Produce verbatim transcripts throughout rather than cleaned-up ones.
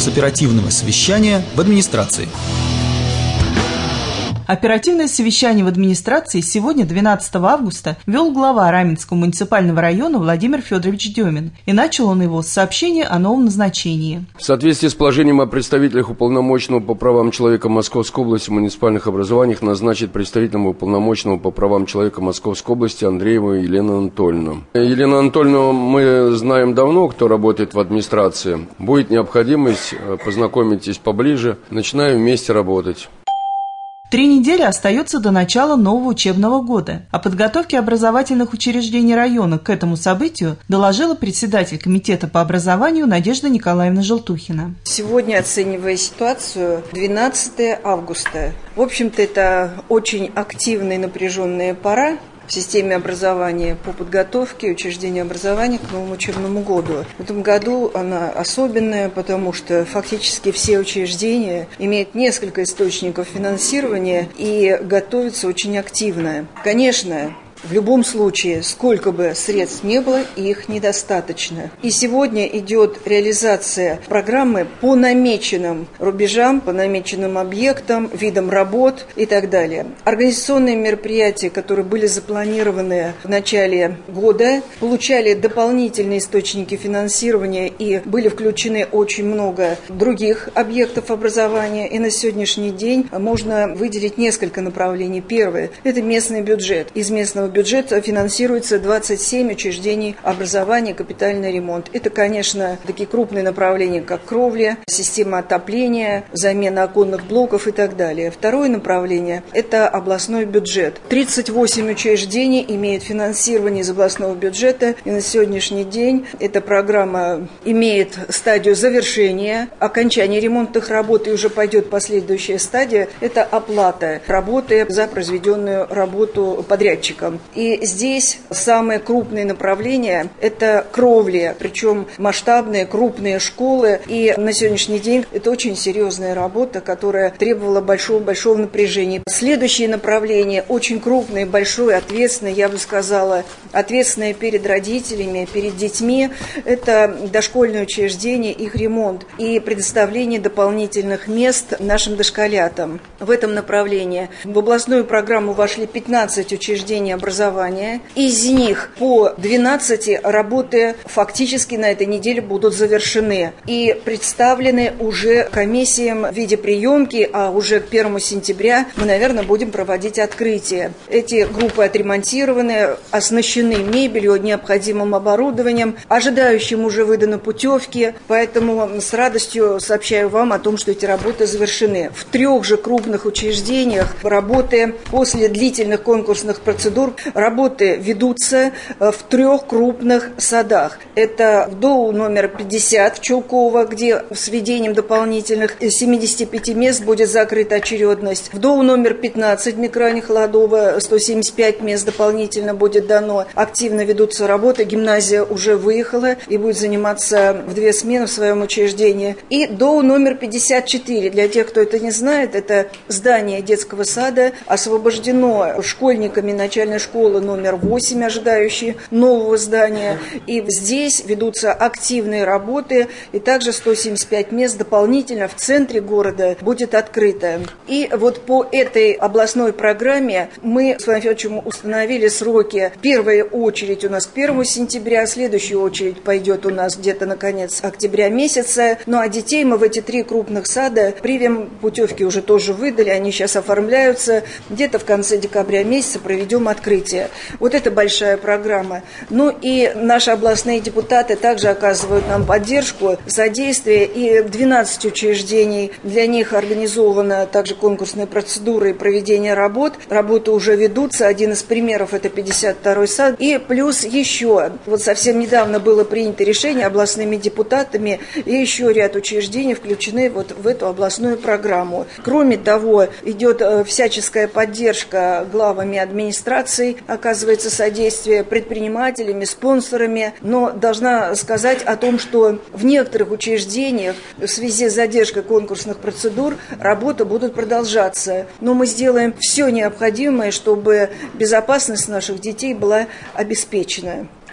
с оперативного совещания в администрации. Оперативное совещание в администрации сегодня, двенадцатого августа, вел глава Раменского муниципального района Владимир Федорович Демин. И начал он его с сообщения о новом назначении. В соответствии с положением о представителях уполномоченного по правам человека Московской области в муниципальных образованиях назначит представителем уполномоченного по правам человека Московской области Андрееву Елену Анатольевну. Елену Анатольевну мы знаем давно, кто работает в администрации. Будет необходимость, познакомитесь поближе, начинаем вместе работать. Три недели остается до начала нового учебного года. О подготовке образовательных учреждений района к этому событию доложила председатель комитета по образованию Надежда Николаевна Желтухина. Сегодня, оценивая ситуацию, двенадцатого августа. В общем-то, это очень активная и напряженная пора в системе образования по подготовке учреждений образования к новому учебному году. В этом году она особенная, потому что фактически все учреждения имеют несколько источников финансирования и готовятся очень активно. Конечно, в любом случае, сколько бы средств не было, их недостаточно. И сегодня идет реализация программы по намеченным рубежам, по намеченным объектам, видам работ и так далее. Организационные мероприятия, которые были запланированы в начале года, получали дополнительные источники финансирования и были включены очень много других объектов образования. И на сегодняшний день можно выделить несколько направлений. Первое – это местный бюджет. Из местного бюджета финансируется двадцать семь учреждений образования, капитальный ремонт. Это, конечно, такие крупные направления, как кровля, система отопления, замена оконных блоков и так далее. Второе направление – это областной бюджет. тридцать восемь учреждений имеют финансирование из областного бюджета, и на сегодняшний день эта программа имеет стадию завершения, окончания ремонтных работ, и уже пойдет последующая стадия – это оплата работы за произведенную работу подрядчиком. И здесь самое крупное направление – это кровля, причем масштабные, крупные школы. И на сегодняшний день это очень серьезная работа, которая требовала большого-большого напряжения. Следующее направление – очень крупное, большое, ответственное, я бы сказала, ответственное перед родителями, перед детьми – это дошкольные учреждения, их ремонт и предоставление дополнительных мест нашим дошколятам. В этом направлении в областную программу вошли пятнадцать учреждений образования. Из них по двенадцати работы фактически на этой неделе будут завершены и представлены уже комиссиям в виде приемки, а уже к первому сентября мы, наверное, будем проводить открытие. Эти группы отремонтированы, оснащены мебелью, необходимым оборудованием, ожидающим уже выданы путевки, поэтому с радостью сообщаю вам о том, что эти работы завершены. В трех же крупных учреждениях работы после длительных конкурсных процедур работы ведутся в трех крупных садах. Это в ДОУ номер пятьдесят в Чулково, где с введением дополнительных семидесяти пяти мест будет закрыта очередность. В ДОУ номер пятнадцать в микрорайоне Холодово сто семьдесят пять мест дополнительно будет дано. Активно ведутся работы. Гимназия уже выехала и будет заниматься в две смены в своем учреждении. И ДОУ номер пятьдесят четыре. Для тех, кто это не знает, это здание детского сада освобождено школьниками начальной школы номер восемь, ожидающие нового здания. И здесь ведутся активные работы. И также сто семьдесят пять мест дополнительно в центре города будет открыто. И вот по этой областной программе мы с Владимиром Федоровичем установили сроки. Первая очередь у нас к первому сентября, следующая очередь пойдет у нас где-то на конец октября месяца. Ну а детей мы в эти три крупных сада примем, путевки уже тоже выдали, они сейчас оформляются. Где-то в конце декабря месяца проведем открытие. Вот это большая программа. Ну и наши областные депутаты также оказывают нам поддержку, содействие. И двенадцать учреждений, для них организована также конкурсная процедура и проведение работ. Работы уже ведутся. Один из примеров – это пятьдесят второй сад. И плюс еще, вот совсем недавно было принято решение областными депутатами, и еще ряд учреждений включены вот в эту областную программу. Кроме того, идет всяческая поддержка главами администраций, оказывается содействие предпринимателями, спонсорами. Но должна сказать о том, что в некоторых учреждениях в связи с задержкой конкурсных процедур работы будут продолжаться. Но мы сделаем все необходимое, чтобы безопасность наших детей была обеспечена.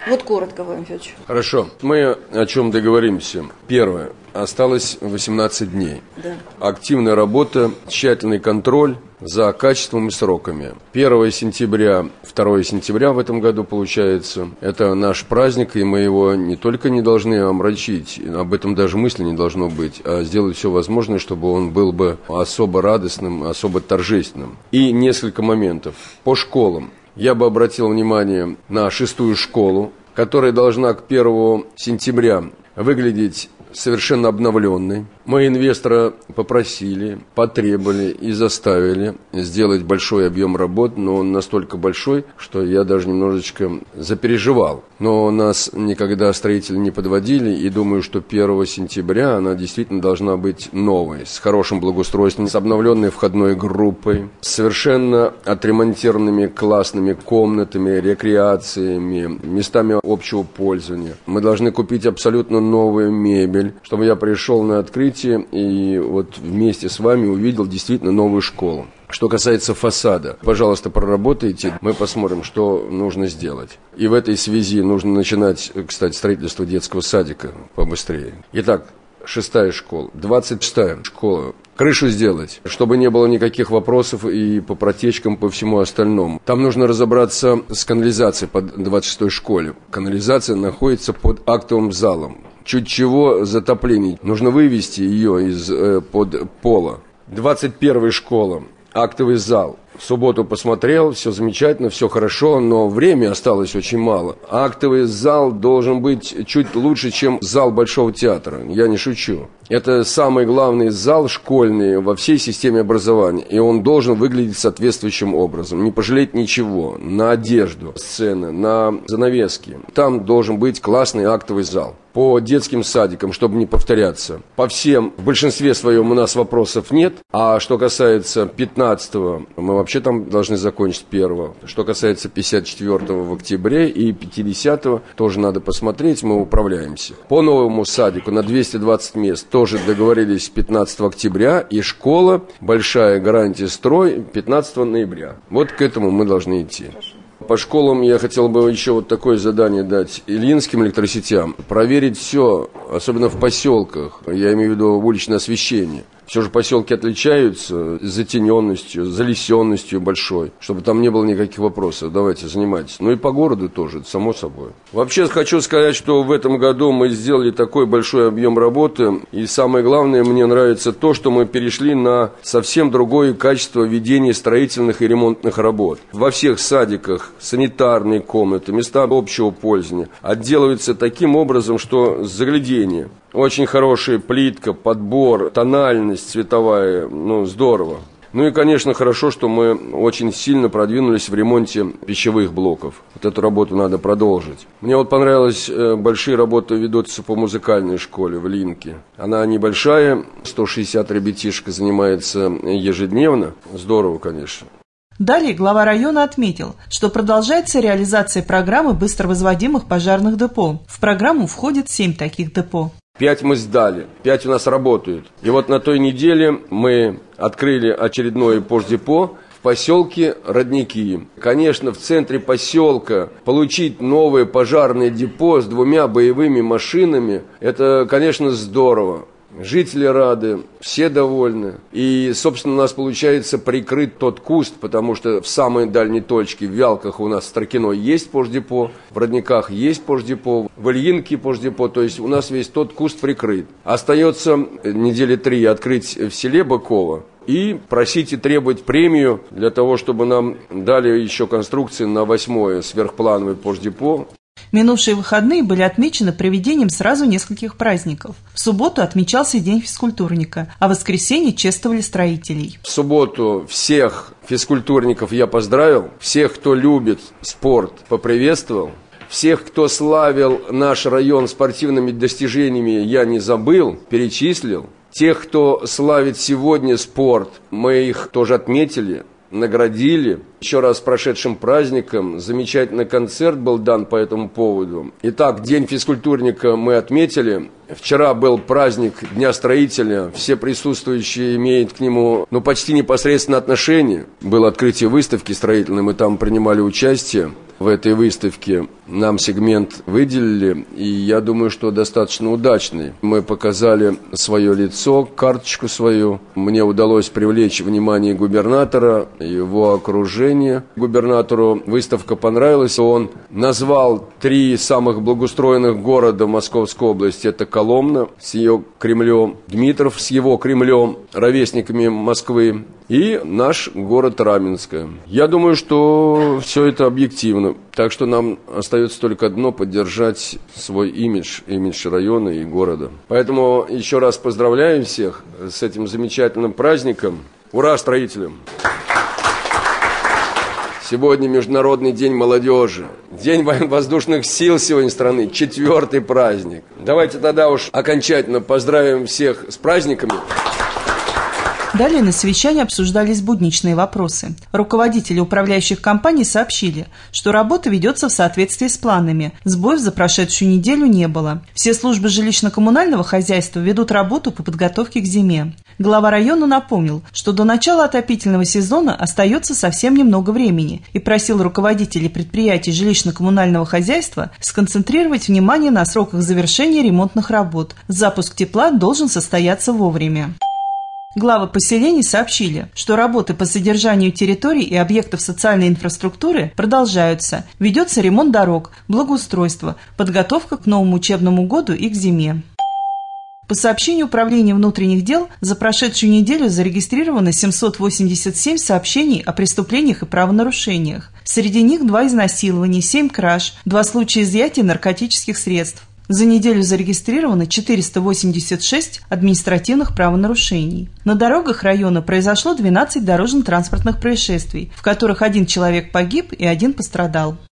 Вот коротко, Владимир Федорович. Хорошо. Мы о чем договоримся. Первое. Осталось восемнадцать дней. Да. Активная работа, тщательный контроль за качеством и сроками. первого сентября, второго сентября в этом году получается. Это наш праздник, и мы его не только не должны омрачить, об этом даже мысли не должно быть, а сделать все возможное, чтобы он был бы особо радостным, особо торжественным. И несколько моментов. По школам. Я бы обратил внимание на шестую школу, которая должна к первому сентября выглядеть совершенно обновленной. Мы инвестора попросили, потребовали и заставили сделать большой объем работ, но он настолько большой, что я даже немножечко запереживал. Но нас никогда строители не подводили, и думаю, что первого сентября она действительно должна быть новой, с хорошим благоустройством, с обновленной входной группой, с совершенно отремонтированными классными комнатами, рекреациями, местами общего пользования. Мы должны купить абсолютно новую мебель, чтобы я пришел на открытие и вот вместе с вами увидел действительно новую школу. Что касается фасада, пожалуйста, проработайте, мы посмотрим, что нужно сделать. И в этой связи нужно начинать, кстати, строительство детского садика побыстрее. Итак, шестая школа, двадцать шестая школа. Крышу сделать, чтобы не было никаких вопросов и по протечкам, по всему остальному. Там нужно разобраться с канализацией под двадцать шестой школе. Канализация находится под актовым залом. Чуть чего затопление. Нужно вывести ее из-под э, пола. двадцать первая школа. Актовый зал. В субботу посмотрел, все замечательно, все хорошо, но времени осталось очень мало. Актовый зал должен быть чуть лучше, чем зал Большого театра. Я не шучу. Это самый главный зал школьный во всей системе образования. И он должен выглядеть соответствующим образом. Не пожалеть ничего. На одежду, сцены, на занавески. Там должен быть классный актовый зал. По детским садикам, чтобы не повторяться. По всем, в большинстве своем у нас вопросов нет. А что касается пятнадцатого, мы вообще там должны закончить первого. Что касается пятьдесят четвёртого в октябре и пятидесятого, тоже надо посмотреть, мы управляемся. По новому садику на двести двадцать мест тоже договорились пятнадцатого октября. И школа, большая гарантия строй, пятнадцатого ноября. Вот к этому мы должны идти. По школам я хотел бы еще вот такое задание дать ильинским электросетям. Проверить все, особенно в поселках, я имею в виду уличное освещение. Все же поселки отличаются затененностью, залесенностью большой, чтобы там не было никаких вопросов. Давайте, занимайтесь. Ну и по городу тоже, само собой. Вообще хочу сказать, что в этом году мы сделали такой большой объем работы. И самое главное, мне нравится то, что мы перешли на совсем другое качество ведения строительных и ремонтных работ. Во всех садиках санитарные комнаты, места общего пользования отделываются таким образом, что заглядение. Очень хорошая плитка, подбор, тональность цветовая, ну, здорово. Ну и, конечно, хорошо, что мы очень сильно продвинулись в ремонте пищевых блоков. Вот эту работу надо продолжить. Мне вот понравилось, большие работы ведутся по музыкальной школе в Ильинке. Она небольшая, сто шестьдесят ребятишек занимается ежедневно. Здорово, конечно. Далее глава района отметил, что продолжается реализация программы быстровозводимых пожарных депо. В программу входит семь таких депо. Пять мы сдали, пять у нас работают. И вот на той неделе мы открыли очередное пождепо в поселке Родники. Конечно, в центре поселка получить новое пожарное депо с двумя боевыми машинами, это, конечно, здорово. Жители рады, все довольны. И, собственно, у нас получается прикрыть тот куст, потому что в самой дальней точке, в Вялках у нас в Старкиной есть пождепо, в Родниках есть пождепо, в Ильинке пождепо, то есть у нас весь тот куст прикрыт. Остается недели три открыть в селе Быково и просить и требовать премию для того, чтобы нам дали еще конструкции на восьмое сверхплановое пождепо. Минувшие выходные были отмечены проведением сразу нескольких праздников. В субботу отмечался День физкультурника, а в воскресенье чествовали строителей. В субботу всех физкультурников я поздравил, всех, кто любит спорт, поприветствовал. Всех, кто славил наш район спортивными достижениями, я не забыл, перечислил. Тех, кто славит сегодня спорт, мы их тоже отметили, наградили. Еще раз с прошедшим праздником. Замечательный концерт был дан по этому поводу. Итак, День физкультурника мы отметили. Вчера был праздник Дня строителя. Все присутствующие имеют к нему ну, почти непосредственное отношение. Было открытие выставки строительной, мы там принимали участие. в этой выставке. Нам сегмент выделили, и я думаю, что достаточно удачный. Мы показали свое лицо, карточку свою. Мне удалось привлечь внимание губернатора, его окружения. Губернатору выставка понравилась. Он назвал три самых благоустроенных города Московской области. Это Коломна с ее Кремлем, Дмитров с его Кремлем, ровесниками Москвы, и наш город Раменское. Я думаю, что все это объективно. Так что нам остается только одно – поддержать свой имидж, имидж района и города. Поэтому еще раз поздравляю всех с этим замечательным праздником. Ура строителям! Сегодня Международный день молодежи. День военно-воздушных сил сегодня страны. Четвертый праздник. Давайте тогда уж окончательно поздравим всех с праздниками. Далее на совещании обсуждались будничные вопросы. Руководители управляющих компаний сообщили, что работа ведется в соответствии с планами. Сбоев за прошедшую неделю не было. Все службы жилищно-коммунального хозяйства ведут работу по подготовке к зиме. Глава района напомнил, что до начала отопительного сезона остается совсем немного времени и просил руководителей предприятий жилищно-коммунального хозяйства сконцентрировать внимание на сроках завершения ремонтных работ. Запуск тепла должен состояться вовремя. Главы поселений сообщили, что работы по содержанию территорий и объектов социальной инфраструктуры продолжаются. Ведется ремонт дорог, благоустройство, подготовка к новому учебному году и к зиме. По сообщению Управления внутренних дел, за прошедшую неделю зарегистрировано семьсот восемьдесят семь сообщений о преступлениях и правонарушениях. Среди них два изнасилования, семь краж, два случая изъятия наркотических средств. За неделю зарегистрировано четыреста восемьдесят шесть административных правонарушений. На дорогах района произошло двенадцать дорожно-транспортных происшествий, в которых один человек погиб и один пострадал.